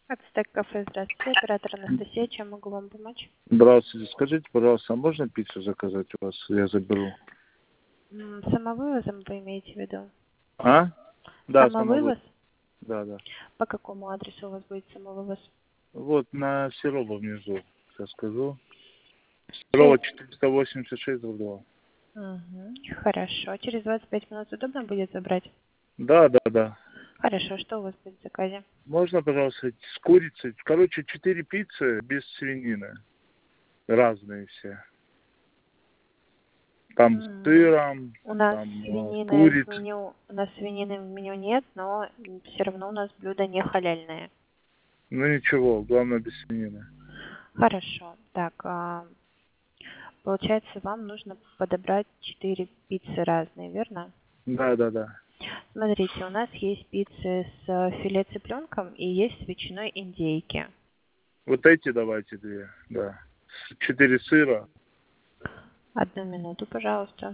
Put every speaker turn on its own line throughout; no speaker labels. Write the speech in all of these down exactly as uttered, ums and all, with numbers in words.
Ацтек кафе, здравствуйте. Оператор Анастасия, чем могу вам помочь?
Здравствуйте. Скажите, пожалуйста, а можно пиццу заказать у вас? Я заберу.
М, Самовывозом вы имеете в виду?
А? Да, самовывоз.
Самовывоз?
Да, да.
По какому адресу у вас будет самовывоз?
Вот на Серова внизу. Сейчас скажу.
Через...
Серова четыреста восемьдесят шесть, два.
Мгм. Хорошо. Через двадцать пять минут удобно будет забрать?
Да, да, да.
Хорошо. Что у вас будет в заказе?
Можно, пожалуйста, с курицей? Короче, четыре пиццы без свинины. Разные все. Там с
М,
сыром,
У нас
там э, с
свинины в
курицей.
меню, у нас свинины в меню нет, но все равно у нас блюда не халяльные.
Ну ничего, главное без свинины.
Хорошо. Так, а, получается, вам нужно подобрать четыре пиццы разные, верно?
Да, да, да.
Смотрите, у нас есть пиццы с э, филе цыпленком и есть с ветчиной индейки.
Вот эти давайте две, да. С- Четыре сыра.
Одну минуту, пожалуйста.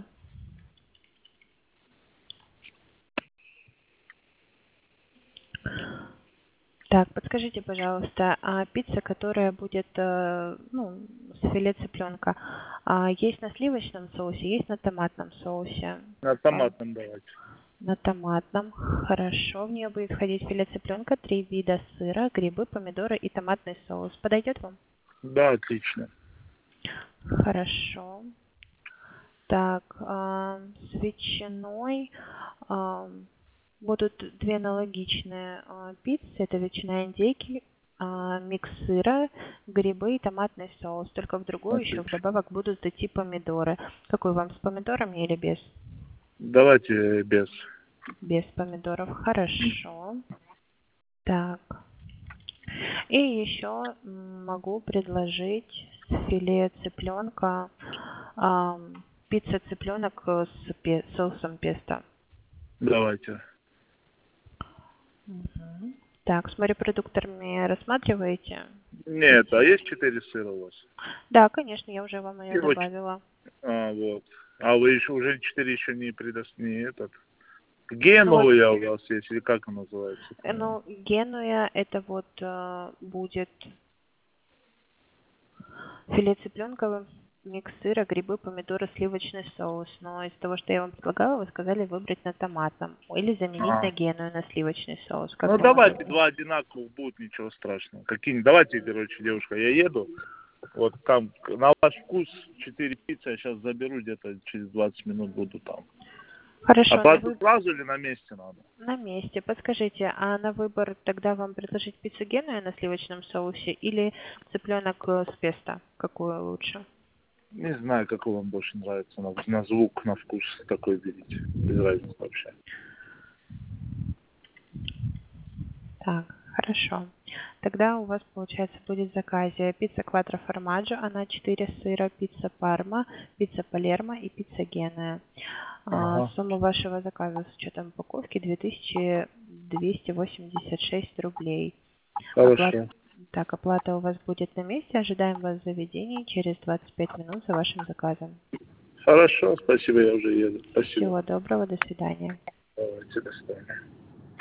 Так, подскажите, пожалуйста, а пицца, которая будет, э, ну, с филе цыпленка, а, есть на сливочном соусе, есть на томатном соусе?
На
А,
томатном давайте.
На томатном. Хорошо. В нее будет входить филе цыпленка, три вида сыра, грибы, помидоры и томатный соус. Подойдет вам?
Да, отлично.
Хорошо. Так, а, с ветчиной а, будут две аналогичные а, пиццы. Это ветчина индейки, а, микс сыра, грибы и томатный соус. Только в другую еще
Отлично.
вдобавок будут идти помидоры. Какой вам, с помидорами или без?
Давайте без.
Без помидоров. Хорошо. Так. И еще м, могу предложить с филе цыпленка ам, пицца цыпленок э, с пе- соусом песто.
Давайте.
Мгм. Так, с морепродуктами рассматриваете?
Нет, а
Пиццу?
есть четыре сыра у вас?
Да, конечно, я уже вам ее
Всего ч-
добавила.
А, вот. А вы еще уже четыре еще не предос... не этот.
Ну вот,
Генуя у вас есть, или как она называется?
э, ну, Генуя это вот э, будет филе цыпленка, микс сыра, грибы, помидоры, сливочный соус. Но из того, что я вам предлагала, вы сказали выбрать на томатном или заменить
А.
на Геную на сливочный соус. Как
Ну давайте,
думаете?
два одинаковых будет, ничего страшного. Какие Давайте, короче, девушка, я еду. Вот там на ваш вкус четыре пиццы я сейчас заберу, где-то через двадцать минут буду там.
Хорошо, на,
Оплату
вы...
сразу или на месте надо?
на месте. Подскажите, а на выбор тогда вам предложить пиццу Геную на сливочном соусе или цыпленок э, с песто? Какую лучше?
Не знаю, какой вам больше нравится. На, на звук, на вкус такой берите. Без разницы вообще.
Так, хорошо. Тогда у вас, получается, будет в заказе пицца кватро формаджо, она четыре сыра, пицца парма, пицца палермо и пицца геная. А,
Ага.
сумма вашего заказа с учетом упаковки две тысячи двести восемьдесят шесть рублей. Оплата...
Хорошо.
Так, оплата у вас будет на месте. Ожидаем вас в заведении через двадцать пять минут за вашим заказом.
Хорошо, спасибо, я уже еду. Спасибо.
Всего доброго, до свидания.
Давайте, до свидания.